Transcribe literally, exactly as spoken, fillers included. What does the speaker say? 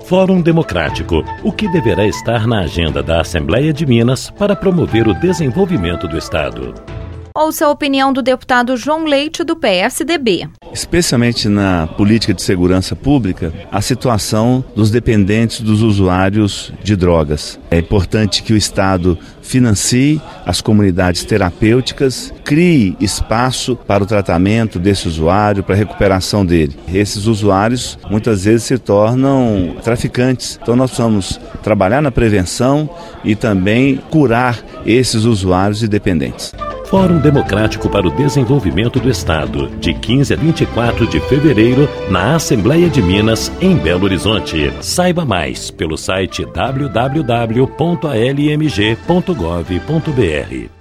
Fórum Democrático. O que deverá estar na agenda da Assembleia de Minas para promover o desenvolvimento do Estado? Ouça a opinião do deputado João Leite, do P S D B. Especialmente na política de segurança pública, a situação dos dependentes dos usuários de drogas. É importante que o Estado financie as comunidades terapêuticas, crie espaço para o tratamento desse usuário, para a recuperação dele. Esses usuários muitas vezes se tornam traficantes. Então nós precisamos trabalhar na prevenção e também curar esses usuários e dependentes. Fórum Democrático para o Desenvolvimento do Estado, de quinze a vinte e quatro de fevereiro, na Assembleia de Minas, em Belo Horizonte. Saiba mais pelo site w w w ponto a l m g ponto gov ponto b r.